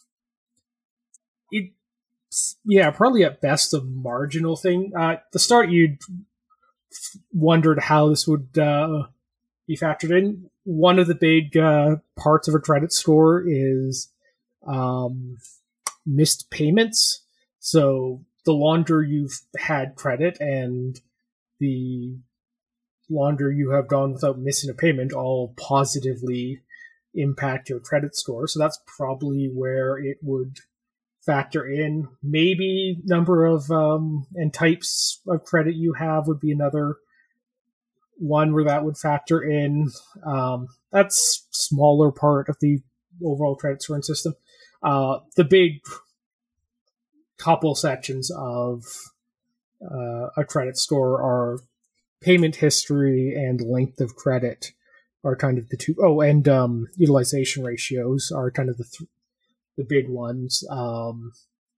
it's, yeah, probably at best a marginal thing. Uh, at the start, you'd wondered how this would uh, be factored in. One of the big uh, parts of a credit score is um, missed payments. So the longer you've had credit and the longer you have gone without missing a payment all positively impact your credit score. So that's probably where it would factor in. Maybe number of um, and types of credit you have would be another one where that would factor in. Um, that's smaller part of the overall credit scoring system. Uh, the big couple sections of uh, a credit score are payment history and length of credit are kind of the two. Oh, and um, utilization ratios are kind of the th- the big ones um,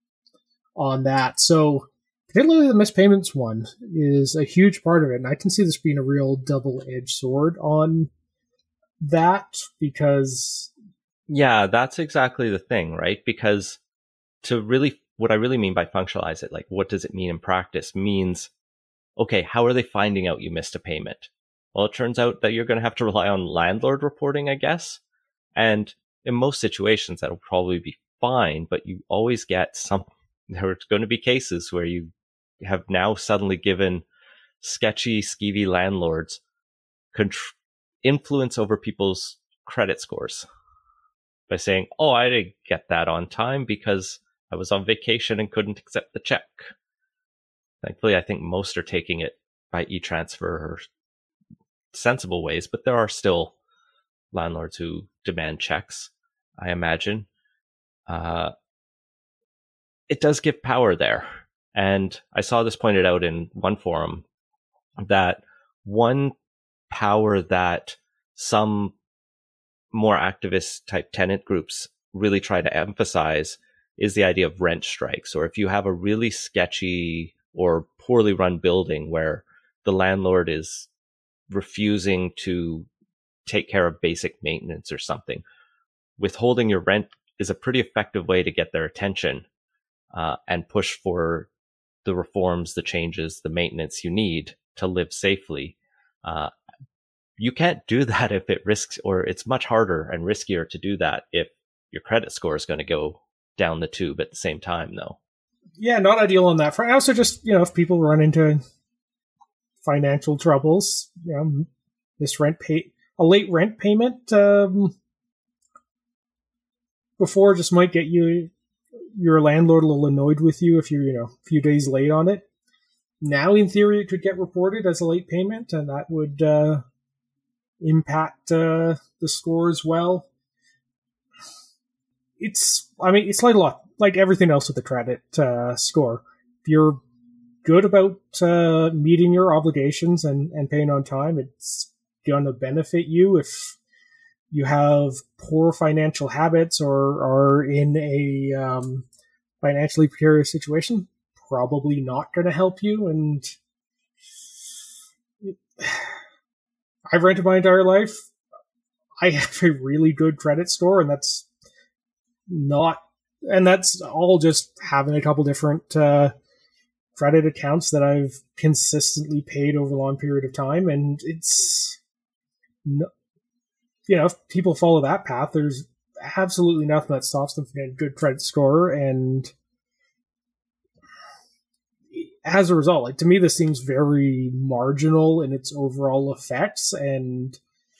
on that. So particularly the missed payments one is a huge part of it, and I can see this being a real double-edged sword on that because... Yeah, that's exactly the thing, right? Because to really, what I really mean by functionalize it, like what does it mean in practice, means, okay, how are they finding out you missed a payment? Well, it turns out that you're going to have to rely on landlord reporting, I guess. And in most situations, that'll probably be fine, but you always get some, there's going to be cases where you have now suddenly given sketchy, skeevy landlords contr- influence over people's credit scores by saying, oh, I didn't get that on time because I was on vacation and couldn't accept the check. Thankfully, I think most are taking it by e-transfer or sensible ways, but there are still landlords who demand checks, I imagine. Uh, it does give power there. And I saw this pointed out in one forum that one power that some more activist type tenant groups really try to emphasize is the idea of rent strikes. Or if you have a really sketchy or poorly run building where the landlord is refusing to take care of basic maintenance or something, withholding your rent is a pretty effective way to get their attention uh, and push for the reforms, the changes, the maintenance you need to live safely. Uh, you can't do that if it risks, or it's much harder and riskier to do that if your credit score is going to go down the tube at the same time, though. Yeah, not ideal on that front. Also, just, you know, if people run into financial troubles, you know, this rent pay, a late rent payment um, before just might get you, your landlord a little annoyed with you if you're, you know, a few days late on it. Now, in theory, it could get reported as a late payment, and that would uh, impact uh, the score as well. It's, I mean, it's like a lot, like everything else with the credit uh, score. If you're good about uh, meeting your obligations and, and paying on time, it's going to benefit you. If you have poor financial habits or are in a um, financially precarious situation, probably not going to help you. And I've rented my entire life. I have a really good credit score, and that's not, and that's all just having a couple different uh, credit accounts that I've consistently paid over a long period of time. And it's, no, you know, if people follow that path, there's absolutely nothing that stops them from getting a good credit score. And as a result, like, to me, this seems very marginal in its overall effects. And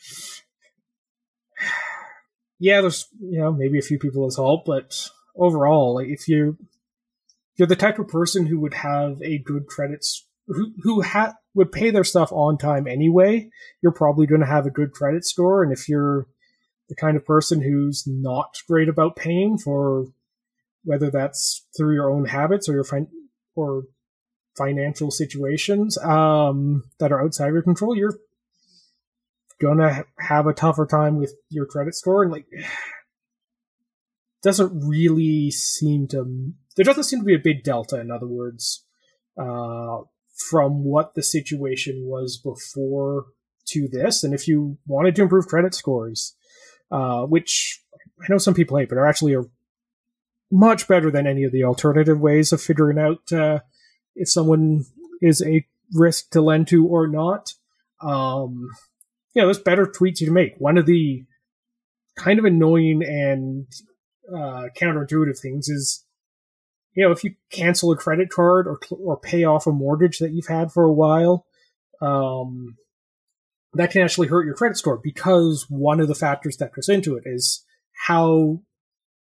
yeah, there's, you know, maybe a few people as help, but overall, like, if you you're the type of person who would have a good credit, who who ha- would pay their stuff on time anyway, you're probably going to have a good credit score. And if you're the kind of person who's not great about paying, for whether that's through your own habits or your fin- or financial situations um, that are outside your control, you're gonna have a tougher time with your credit score. And like, doesn't really seem to, there doesn't seem to be a big delta, in other words, uh, from what the situation was before to this. And if you wanted to improve credit scores, uh, which I know some people hate, but are actually a much better than any of the alternative ways of figuring out uh, if someone is a risk to lend to or not. Um, you know, there's better tweaks you can make. One of the kind of annoying and uh, counterintuitive things is, you know, if you cancel a credit card or or pay off a mortgage that you've had for a while, um, that can actually hurt your credit score, because one of the factors that goes into it is how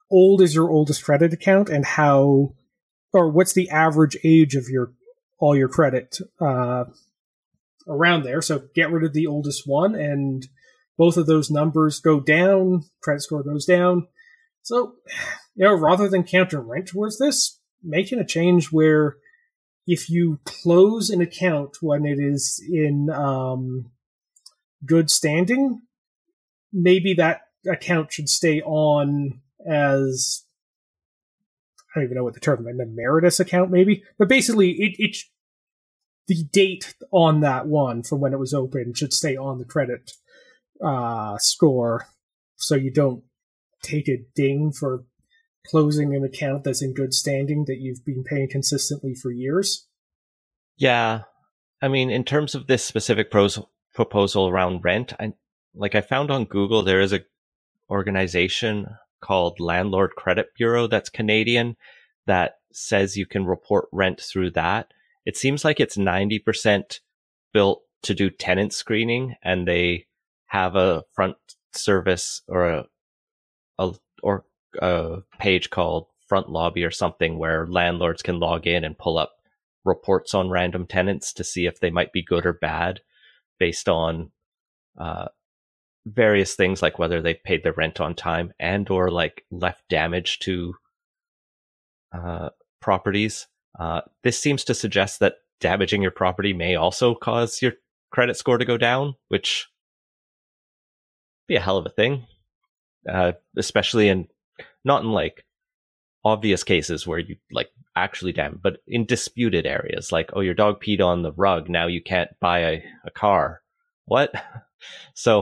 old is your oldest credit account and how, or what's the average age of your all your credit uh, around there. So get rid of the oldest one, and both of those numbers go down, credit score goes down. So, you know, rather than counting rent towards this, making a change where if you close an account when it is in um, good standing, maybe that account should stay on as, I don't even know what the term, an emeritus account maybe, but basically it, it the date on that one from when it was open should stay on the credit uh, score, so you don't take a ding for closing an account that's in good standing that you've been paying consistently for years. Yeah. I mean, in terms of this specific pros- proposal around rent, I, like I found on Google, there is a organization called Landlord Credit Bureau that's Canadian that says you can report rent through that. It seems like it's ninety percent built to do tenant screening, and they have a front service or a, a or a page called Front Lobby or something where landlords can log in and pull up reports on random tenants to see if they might be good or bad based on uh, various things like whether they paid their rent on time and or like left damage to uh, properties. Uh, this seems to suggest that damaging your property may also cause your credit score to go down, which be a hell of a thing, uh, especially in not in like obvious cases where you like actually damage, but in disputed areas like, oh, your dog peed on the rug, now you can't buy a, a car. What? So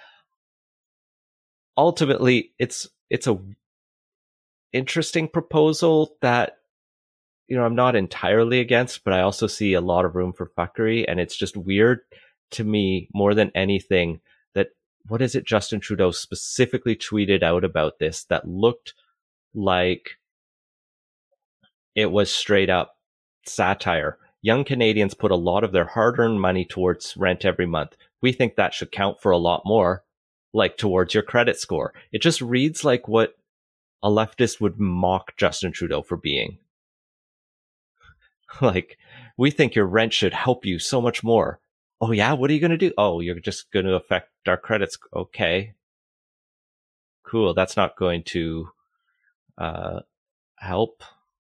ultimately, it's it's a interesting proposal that, you know, I'm not entirely against, but I also see a lot of room for fuckery, and it's just weird to me more than anything that, what is it Justin Trudeau specifically tweeted out about this that looked like it was straight up satire. Young Canadians put a lot of their hard-earned money towards rent every month. We think that should count for a lot more, like towards your credit score. It just reads like what a leftist would mock Justin Trudeau for being. Like, we think your rent should help you so much more. Oh yeah, what are you going to do? Oh, you're just going to affect our credits. Okay. Cool, that's not going to uh, help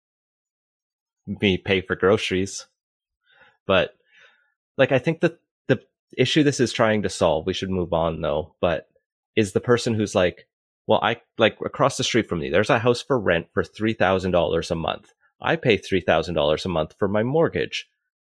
me pay for groceries. But like, I think that the issue this is trying to solve, we should move on though, but is the person who's like, well, I like across the street from me, there's a house for rent for three thousand dollars a month. I pay three thousand dollars a month for my mortgage.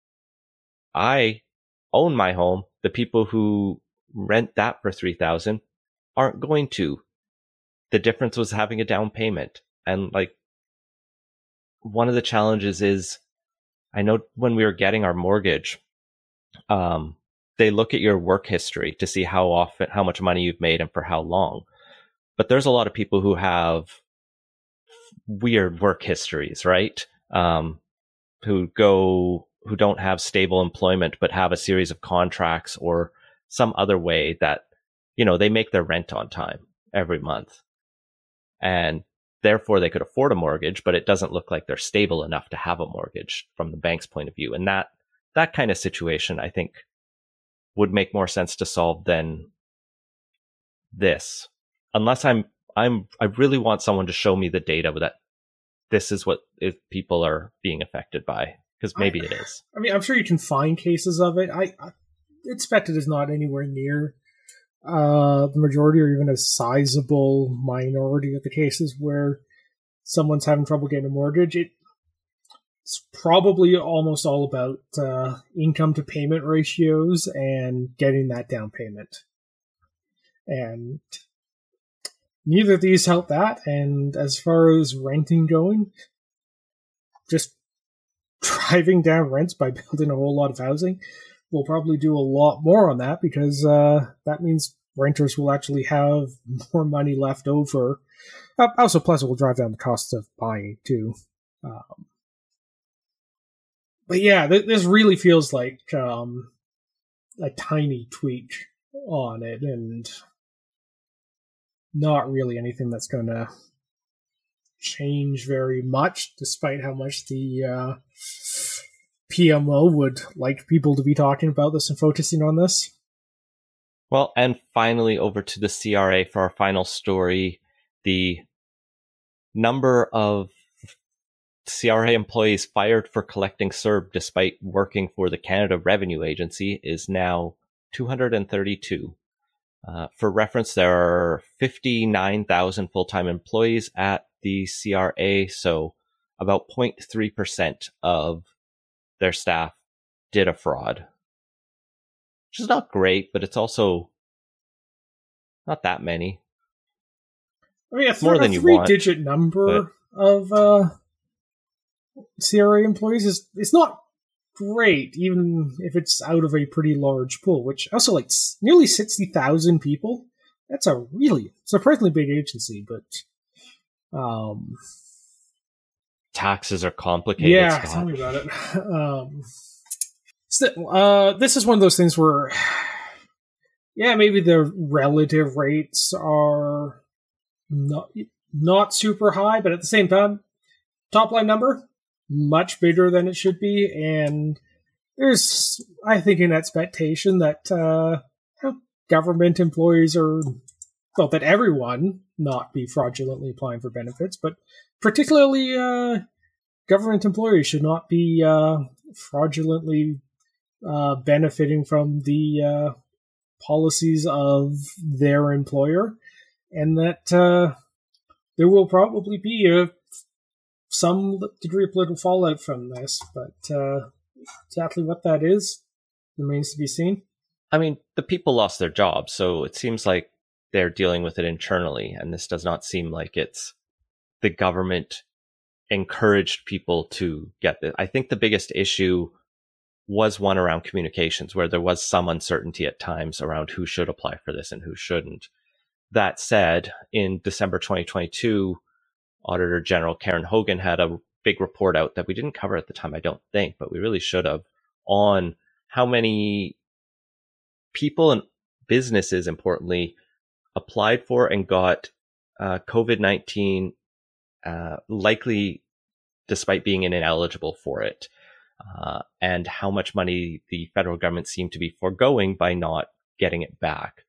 I own my home. The people who rent that for three thousand dollars aren't going to. The difference was having a down payment. And like, one of the challenges is, I know when we were getting our mortgage, um, they look at your work history to see how often, how much money you've made and for how long. But there's a lot of people who have weird work histories, right? Um, who go, who don't have stable employment, but have a series of contracts or some other way that, you know, they make their rent on time every month. And therefore they could afford a mortgage, but it doesn't look like they're stable enough to have a mortgage from the bank's point of view. And that, that kind of situation, I think, would make more sense to solve than this. Unless I'm, I'm, I really want someone to show me the data that this is what if people are being affected by, because maybe I, it is. I mean, I'm sure you can find cases of it. I, I expect it is not anywhere near uh, the majority or even a sizable minority of the cases where someone's having trouble getting a mortgage. It, it's probably almost all about uh, income to payment ratios and getting that down payment. And neither of these help that. And as far as renting going, just driving down rents by building a whole lot of housing will probably do a lot more on that, because uh, that means renters will actually have more money left over. Uh, also, plus it will drive down the cost of buying too. Um, but yeah, th- this really feels like um, a tiny tweak on it, and not really anything that's going to change very much, despite how much the uh, P M O would like people to be talking about this and focusing on this. Well, and finally over to the C R A for our final story. The number of C R A employees fired for collecting C E R B despite working for the Canada Revenue Agency is now two hundred thirty-two. Uh, for reference, there are fifty-nine thousand full-time employees at the C R A, so about zero point three percent of their staff did a fraud. Which is not great, but it's also not that many. I mean, a, th- more than a you want, three-digit number but... of uh, C R A employees is it's not great, even if it's out of a pretty large pool, which also like nearly sixty thousand people. That's a really surprisingly big agency, but um, taxes are complicated. Yeah, Scott. Tell me about it. Um, still, uh, this is one of those things where, yeah, maybe the relative rates are not not super high, but at the same time, top line number much bigger than it should be, and there's, I think, an expectation that uh, government employees are, well, that everyone not be fraudulently applying for benefits, but particularly uh, government employees should not be uh, fraudulently uh, benefiting from the uh, policies of their employer, and that uh, there will probably be a some degree of political fallout from this, but uh, exactly what that is remains to be seen. I mean, the people lost their jobs, so it seems like they're dealing with it internally, and this does not seem like it's the government encouraged people to get this. I think the biggest issue was one around communications, where there was some uncertainty at times around who should apply for this and who shouldn't. That said, in December twenty twenty-two, Auditor General Karen Hogan had a big report out that we didn't cover at the time, I don't think, but we really should have, on how many people and businesses, importantly, applied for and got uh, COVID nineteen, uh, likely despite being ineligible for it, uh, and how much money the federal government seemed to be foregoing by not getting it back.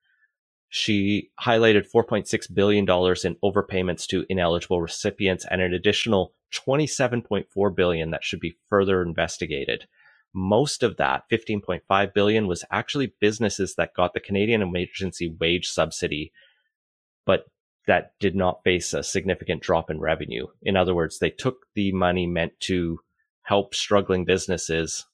She highlighted four point six billion dollars in overpayments to ineligible recipients and an additional twenty-seven point four billion dollars that should be further investigated. Most of that, fifteen point five billion dollars, was actually businesses that got the Canadian Emergency Wage Subsidy, but that did not face a significant drop in revenue. In other words, they took the money meant to help struggling businesses,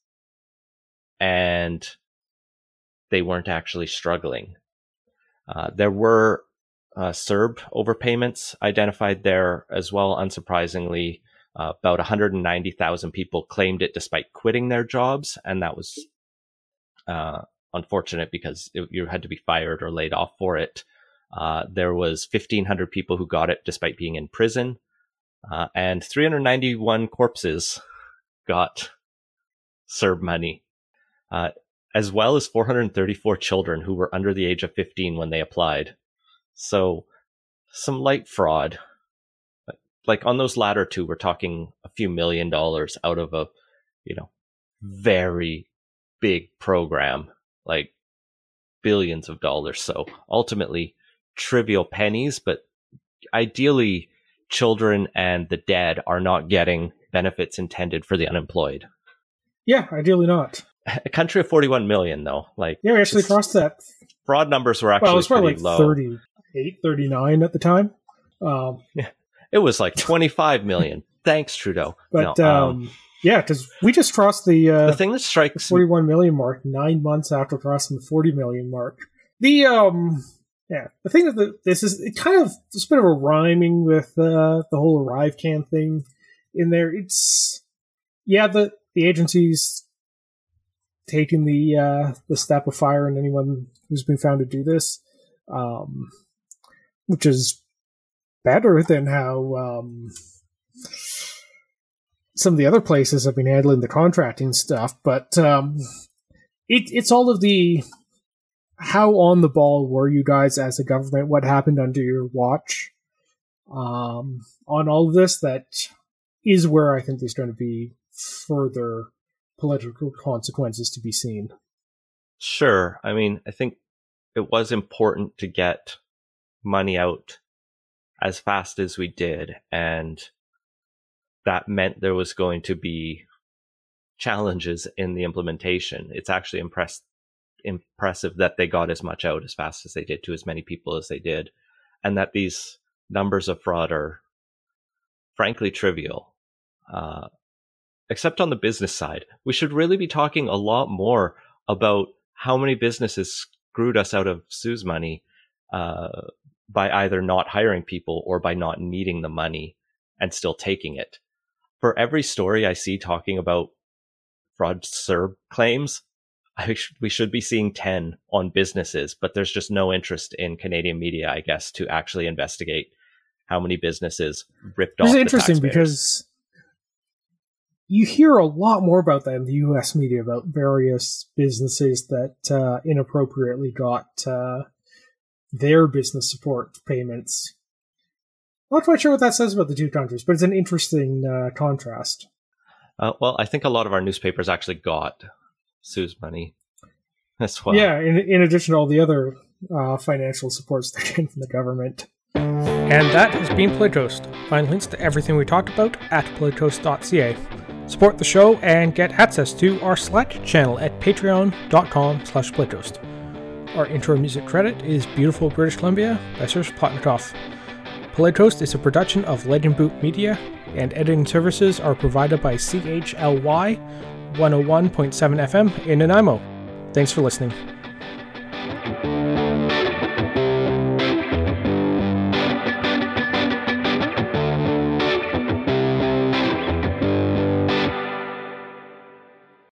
and they weren't actually struggling. Uh, there were uh, C E R B overpayments identified there as well. Unsurprisingly, uh, about one hundred ninety thousand people claimed it despite quitting their jobs, and that was uh, unfortunate because it, you had to be fired or laid off for it. Uh, there was fifteen hundred people who got it despite being in prison, uh, and three hundred ninety-one corpses got C E R B money. Uh, as well as four hundred thirty-four children who were under the age of fifteen when they applied. So some light fraud. Like on those latter two, we're talking a few million dollars out of a, you know, very big program, like billions of dollars. So ultimately trivial pennies, but ideally children and the dead are not getting benefits intended for the unemployed. Yeah, ideally not. A country of forty-one million, though. Like, yeah, we actually crossed that. Fraud numbers were actually well, it was probably pretty like low. thirty-eight, thirty-nine at the time. Um, yeah, it was like twenty-five million. Thanks, Trudeau. But, no, um, um, yeah, because we just crossed the, uh, the thing that strikes the forty-one million mark nine months after crossing the forty million mark. The, um, yeah, the thing that this is, it kind of, it's a bit of a rhyming with uh, the whole ArriveCan thing in there. It's, yeah, the, the agencies taking the uh, the step of firing anyone who's been found to do this, um, which is better than how um, some of the other places have been handling the contracting stuff. But um, it, it's all of the how on the ball were you guys as a government? What happened under your watch? um, on all of this, that is where I think there's going to be further political consequences to be seen. Sure. I mean, I think it was important to get money out as fast as we did, and that meant there was going to be challenges in the implementation. It's actually impress- impressive that they got as much out as fast as they did to as many people as they did, and that these numbers of fraud are frankly trivial. Uh, except on the business side, we should really be talking a lot more about how many businesses screwed us out of C U S money uh, by either not hiring people or by not needing the money and still taking it. For every story I see talking about fraud S E R B claims, I sh- we should be seeing ten on businesses, but there's just no interest in Canadian media, I guess, to actually investigate how many businesses ripped off the taxpayers. It's interesting because you hear a lot more about that in the U S media, about various businesses that uh, inappropriately got uh, their business support payments. Not quite sure what that says about the two countries, but it's an interesting uh, contrast. Uh, well, I think a lot of our newspapers actually got C U S money as well. Yeah, in, in addition to all the other uh, financial supports that came from the government. And that has been Playtoast. Find links to everything we talked about at playtoast dot c a. Support the show and get access to our Slack channel at patreon.com slash playtoast. Our intro music credit is Beautiful British Columbia by Serge Plotnikoff. Playtoast is a production of Legend Boot Media, and editing services are provided by C H L Y one oh one point seven F M in Nanaimo. Thanks for listening.